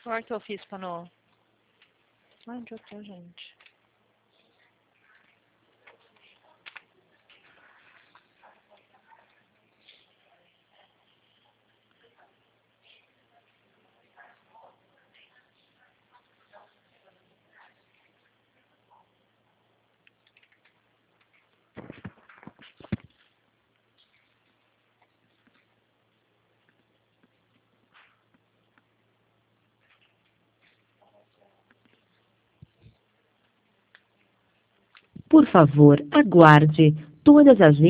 lugar que eu fiz pra não... Ai, onde eu tô, gente? Por favor, aguarde. Todas as